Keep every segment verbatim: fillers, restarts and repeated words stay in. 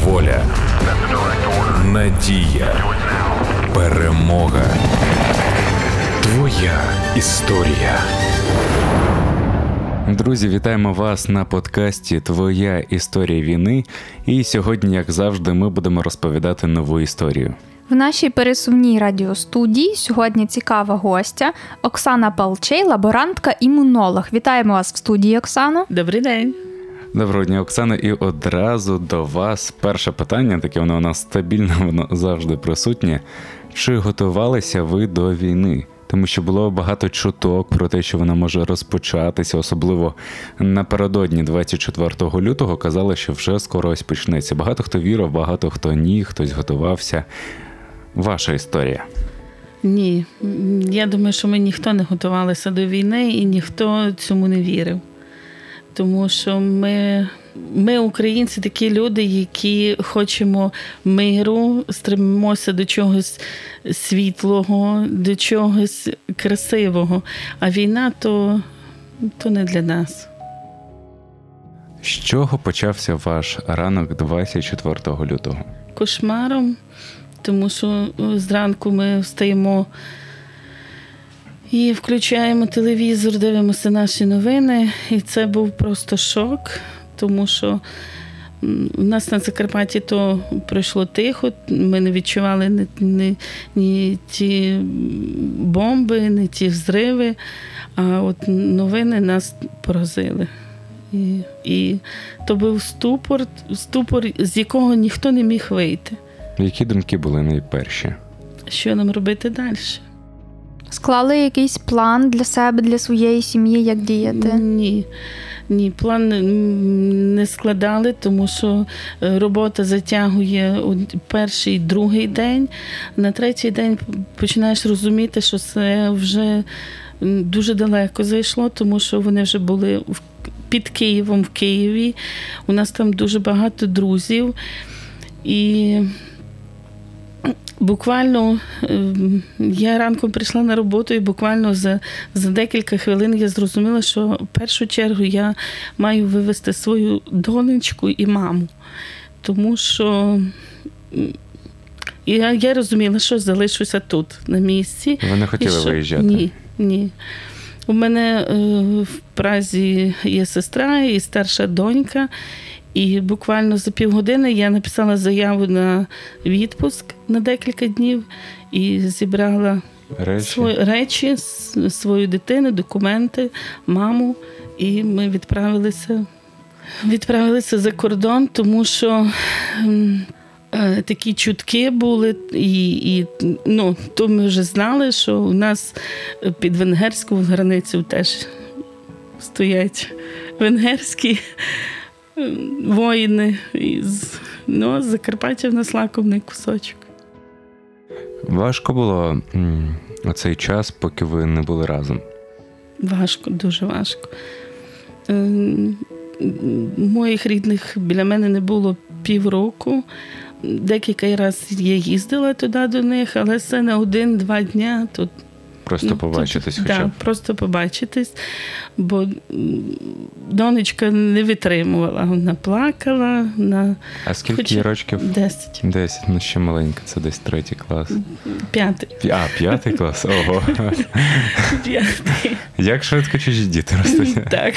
воля, надія, перемога. Твоя історія. Друзі, вітаємо вас на подкасті «Твоя історія війни». І сьогодні, як завжди, ми будемо розповідати нову історію. В нашій пересувній радіостудії сьогодні цікава гостя Оксана Палчей, лаборантка-імунолог. Вітаємо вас в студії, Оксано. Добрий день. Доброго дня, Оксана. І одразу до вас перше питання, таке воно у нас стабільно, воно завжди присутнє. Чи готувалися ви до війни? Тому що було багато чуток про те, що вона може розпочатися, особливо напередодні двадцять четвертого лютого казали, що вже скоро ось почнеться. Багато хто вірив, багато хто ні, хтось готувався. Ваша історія. Ні, я думаю, що ми ніхто не готувалися до війни і ніхто цьому не вірив. Тому що ми, ми українці, такі люди, які хочемо миру, стремимося до чогось світлого, до чогось красивого. А війна то, то не для нас. З чого почався ваш ранок двадцять четвертого лютого? Кошмаром, тому що зранку ми встаємо і включаємо телевізор, дивимося наші новини, і це був просто шок, тому що у нас на Закарпатті то пройшло тихо, ми не відчували ні, ні, ні ті бомби, ні ті взриви, а от новини нас поразили. І, і то був ступор, ступор, з якого ніхто не міг вийти. Які думки були найперші? Що нам робити далі? Склали якийсь план для себе, для своєї сім'ї, як діяти? Ні, ні, план не складали, тому що робота затягує перший, другий день. На третій день починаєш розуміти, що це вже дуже далеко зайшло, тому що вони вже були під Києвом в Києві. У нас там дуже багато друзів. І буквально я ранком прийшла на роботу і буквально за, за декілька хвилин я зрозуміла, що в першу чергу я маю вивезти свою донечку і маму. Тому що я, я розуміла, що залишуся тут, на місці. Ви не хотіли що... виїжджати? Ні, ні. У мене е, в Празі є сестра і старша донька. І буквально за півгодини я написала заяву на відпуск на декілька днів і зібрала речі, свої речі, свою дитину, документи, маму. І ми відправилися, відправилися за кордон, тому що е, такі чутки були. І, і ну, то ми вже знали, що у нас під венгерську границю теж стоять венгерські воїни із, ну, Закарпаття в нас лакомний кусочок. Важко було м, оцей час, поки ви не були разом? Важко, дуже важко. Ем, моїх рідних біля мене не було півроку. Декілька разів я їздила туди до них, але це на один-два дня тут. Просто побачитись так, хоча б? Так, просто побачитись, бо донечка не витримувала, вона плакала. Вона... А скільки Хоч... рочків? Десять. Десять, ну ще маленька, це десь третій клас. П'ятий. А, п'ятий клас? Ого. П'ятий. Як швидко чужі діти ростуть. Так.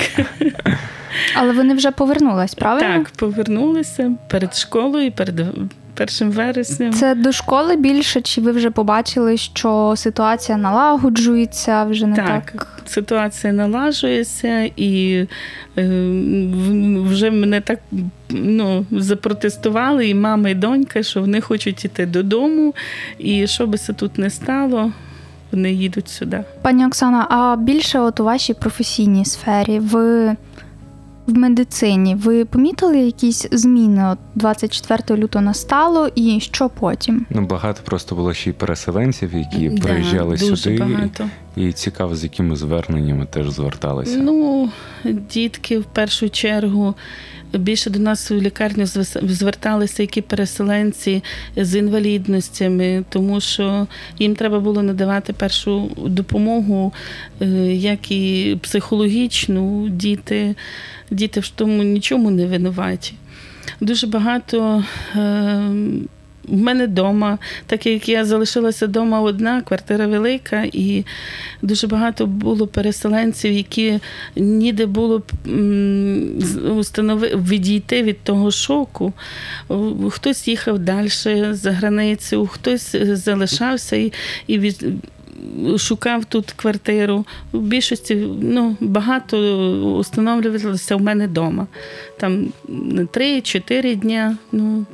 Але вони вже повернулись, правильно? Так, повернулися перед школою, перед першим вереснем. Це до школи більше, чи ви вже побачили, що ситуація налагоджується, вже не так? Так, ситуація налажується, і е, вже мене так, ну, запротестували і мама, і донька, що вони хочуть йти додому, і що би це тут не стало, вони їдуть сюди. Пані Оксана, а більше от у вашій професійній сфері, ви в медицині, ви помітили якісь зміни? От двадцять четвертого лютого настало, і що потім? Ну, багато просто було ще й переселенців, які да, приїжджали дуже сюди. Багато. І цікаво, з якими зверненнями теж зверталися. Ну, дітки в першу чергу більше до нас у лікарню зверталися які переселенці з інвалідностями, тому що їм треба було надавати першу допомогу, як і психологічну. Діти, діти в тому нічому не винуваті. дуже багато е, в мене вдома, так як я залишилася вдома одна, квартира велика, і дуже багато було переселенців, які ніде було установи, відійти від того шоку. Хтось їхав далі за границю, хтось залишався і, і від, шукав тут квартиру. В більшості, ну, багато установлювалося в мене вдома. Там три-чотири дня, ну,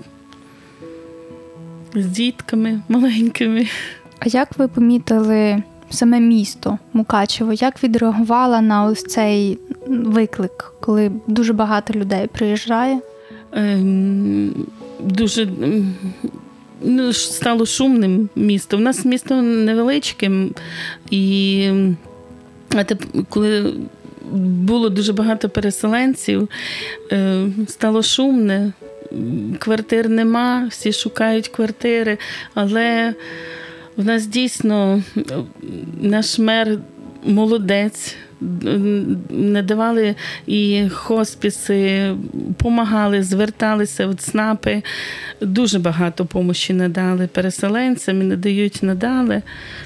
з дітками маленькими. А як ви помітили саме місто Мукачево? Як відреагувала на ось цей виклик, коли дуже багато людей приїжджає? Ем, дуже ну, стало шумним місто. У нас місто невеличке, і а теп, коли було дуже багато переселенців, е, стало шумне. Квартир нема, всі шукають квартири, але в нас дійсно наш мер молодець, не давали і хосписи, допомагали, зверталися в ЦНАПи, дуже багато допомоги надали переселенцям і надають, надали.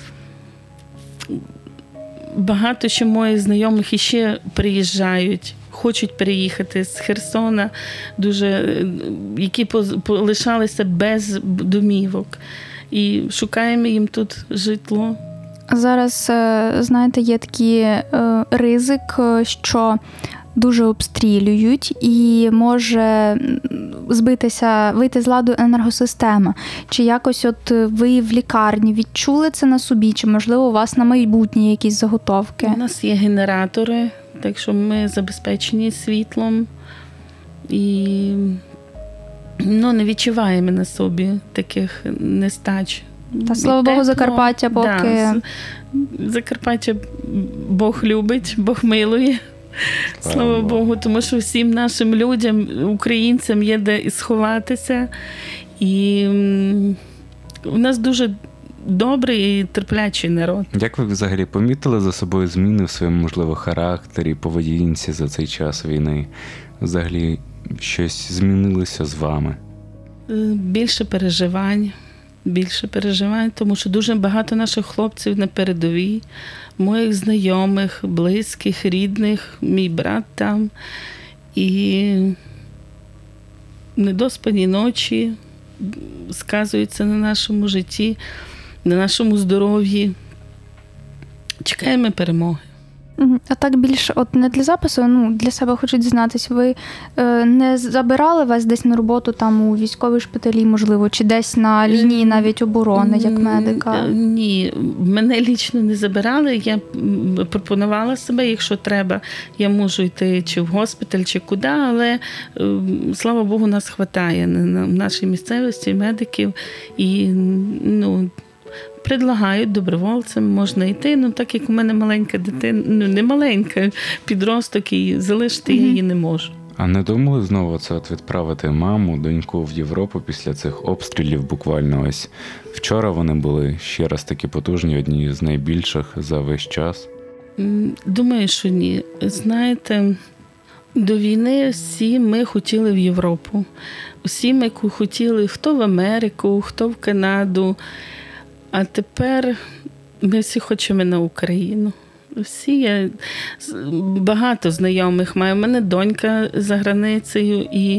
Багато ще моїх знайомих іще приїжджають. Хочуть переїхати з Херсона, дуже, які полишалися без домівок. І шукаємо їм тут житло. Зараз, знаєте, є такий ризик, що дуже обстрілюють і може збитися, вийти з ладу енергосистема. Чи якось от ви в лікарні відчули це на собі, чи, можливо, у вас на майбутнє якісь заготовки? У нас є генератори, так що ми забезпечені світлом і ну, не відчуваємо на собі таких нестач. Та, слава Богу, Закарпаття поки... Да, Закарпаття Бог любить, Бог милує. Слава, слава Богу, тому що всім нашим людям, українцям є де сховатися. І у нас дуже добрий і терплячий народ. Як ви взагалі помітили за собою зміни в своєму, можливо, характері, поведінці за цей час війни? Взагалі щось змінилося з вами? Більше переживань. Більше переживань, тому що дуже багато наших хлопців на передовій, моїх знайомих, близьких, рідних, мій брат там. І недоспані ночі сказуються на нашому житті, на нашому здоров'ї. Чекаємо перемоги. А так більше, от не для запису, ну, для себе хочу дізнатись, ви е, не забирали вас десь на роботу там у військовій шпиталі, можливо, чи десь на лінії навіть оборони, як медика? Ні, мене лічно не забирали, я пропонувала себе, якщо треба, я можу йти чи в госпіталь, чи куди, але, слава Богу, нас хватає на нашій місцевості медиків, і, ну, предлагають добровольцям, можна йти, ну так як у мене маленька дитина, ну не маленька, підросток, і залишити mm-hmm. я її не можу. А не думали знову це от відправити маму, доньку в Європу після цих обстрілів буквально ось? Вчора вони були ще раз такі потужні, одні з найбільших за весь час. Думаю, що ні. Знаєте, до війни всі ми хотіли в Європу. Всі ми хотіли хто в Америку, хто в Канаду. А тепер ми всі хочемо на Україну. Всі я багато знайомих маю. У мене донька за границею. І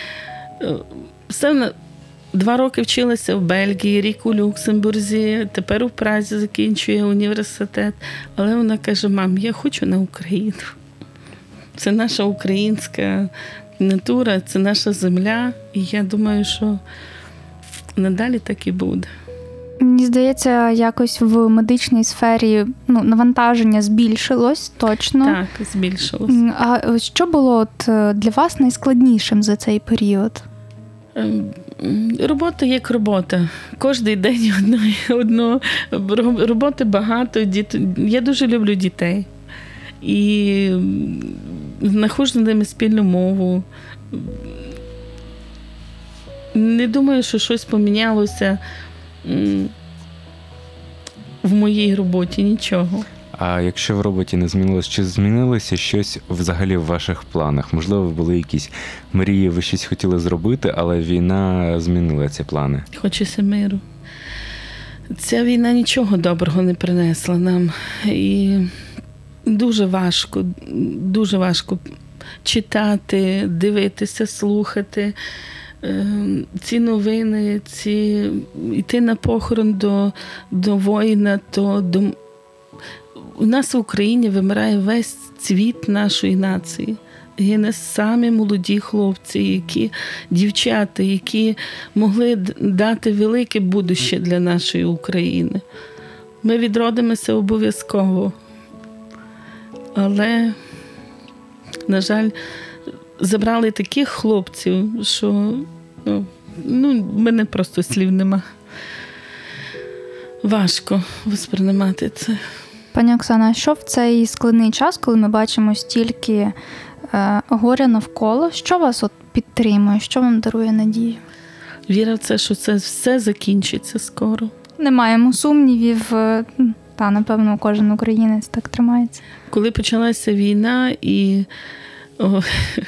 все, два роки вчилася в Бельгії, рік у Люксембурзі, тепер у Празі закінчує університет. Але вона каже: мам, я хочу на Україну. Це наша українська натура, це наша земля. І я думаю, що надалі так і буде. Мені здається, якось в медичній сфері, ну, навантаження збільшилось, точно. Так, збільшилось. А що було от для вас найскладнішим за цей період? Робота як робота. Кожний день одно, одно. Роботи багато. Діт... Я дуже люблю дітей. І знаходжу з ними спільну мову. Не думаю, що щось помінялося в моїй роботі, нічого. А якщо в роботі не змінилось, чи змінилося щось взагалі в ваших планах? Можливо, були якісь мрії, ви щось хотіли зробити, але війна змінила ці плани. Хочеться миру. Ця війна нічого доброго не принесла нам. І дуже важко, дуже важко читати, дивитися, слухати е, ці новини, ці йти на похорон до, до воїна, то до... У нас в Україні вимирає весь цвіт нашої нації. Гине самі молоді хлопці, які, дівчата, які могли дати велике будуще для нашої України. Ми відродимося обов'язково. Але, на жаль, забрали таких хлопців, що ну, ну, в мене просто слів нема. Важко восприймати це. Пані Оксана, а що в цей складний час, коли ми бачимо стільки е, горя навколо, що вас от підтримує, що вам дарує надію? Віра в це, що це все закінчиться скоро. Не маємо сумнівів, е, та, напевно, кожен українець так тримається. Коли почалася війна, і о,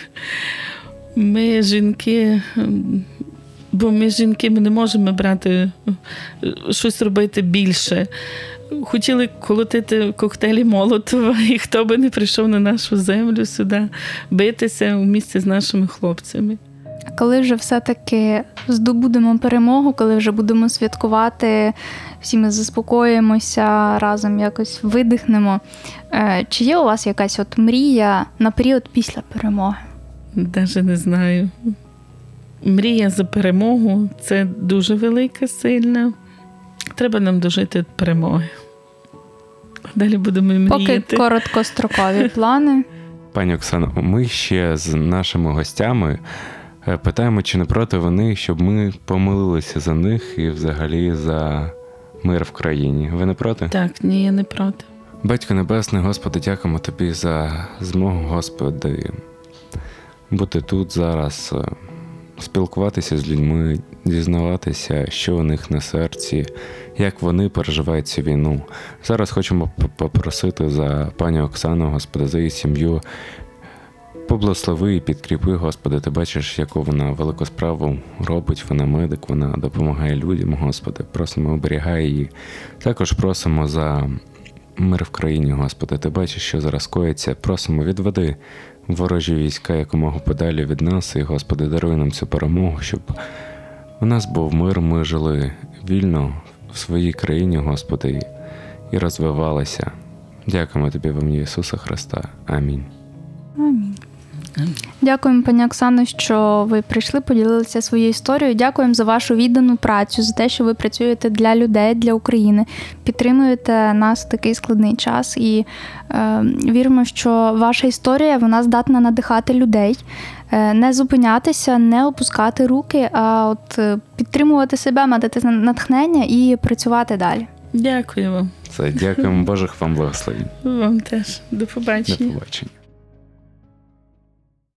ми, жінки, бо ми, жінки, ми не можемо брати, щось робити більше. Хотіли колотити коктейлі Молотова, і хто би не прийшов на нашу землю сюди, битися у місті з нашими хлопцями. А коли вже все-таки здобудемо перемогу, коли вже будемо святкувати, всі ми заспокоїмося, разом якось видихнемо, чи є у вас якась от мрія на період після перемоги? Навіть не знаю. Мрія за перемогу – це дуже велика, сильна. Треба нам дожити перемоги. Далі будемо мріяти. Поки короткострокові плани. Пані Оксано, ми ще з нашими гостями питаємо, чи не проти вони, щоб ми помолилися за них і взагалі за мир в країні. Ви не проти? Так, ні, я не проти. Батько Небесний, Господи, дякуємо Тобі за змогу, Господи, бути тут зараз, спілкуватися з людьми, дізнаватися, що у них на серці, як вони переживають цю війну. Зараз хочемо попросити за пані Оксану, Господи, за її сім'ю. Поблагослови і підкріпи, Господи, ти бачиш, яку вона велику справу робить, вона медик, вона допомагає людям, Господи. Просимо, оберігай її. Також просимо за мир в країні, Господи, ти бачиш, що зараз коїться. Просимо, відведи ворожі війська якомога подалі від нас, і, Господи, даруй нам цю перемогу, щоб у нас був мир, ми жили вільно в своїй країні, Господи, і розвивалися. Дякуємо Тобі в ім'я Ісуса Христа. Амінь. Амінь. Дякуємо, пані Оксано, що ви прийшли, поділилися своєю історією. Дякуємо за вашу віддану працю, за те, що ви працюєте для людей, для України, підтримуєте нас в такий складний час. І е, віримо, що ваша історія, вона здатна надихати людей, е, не зупинятися, не опускати руки, а от підтримувати себе, мати натхнення і працювати далі. Дякую вам. Це дякуємо, Божих вам благословень. Вам теж. До побачення. До побачення.